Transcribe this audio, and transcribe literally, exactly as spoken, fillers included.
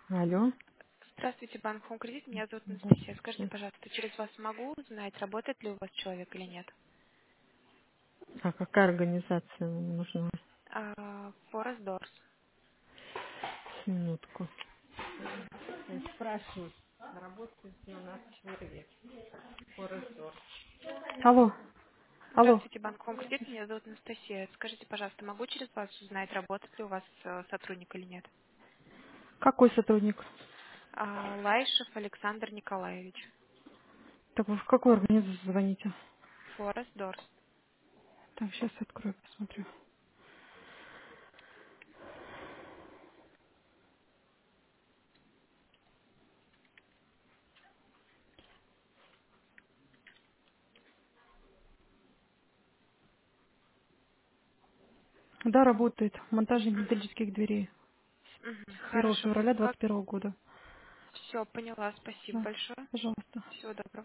Алло. Здравствуйте, банк Home Кредит. Меня зовут Анастасия. Скажите, Здравствуйте. пожалуйста, через вас могу узнать, работает ли у вас человек или нет? А какая организация вам нужна? А, Forest Doors. Минутку. Я спрашиваю, работает ли у нас человек? Хорошо. Алло. Алло. Здравствуйте, банк Home Кредит. Меня зовут Анастасия. Скажите, пожалуйста, могу через вас узнать, работает ли у вас э, сотрудник или нет? Какой сотрудник? А, Лайшев Александр Николаевич. Так вы в какую организацию звоните? Forest Doors. Так, сейчас открою, посмотрю. Да, работает. Монтажник металлических дверей. Мгм, С первого хорошо. февраля Как? двадцать первого года. Все, поняла. Спасибо Да, большое. пожалуйста. Всего доброго.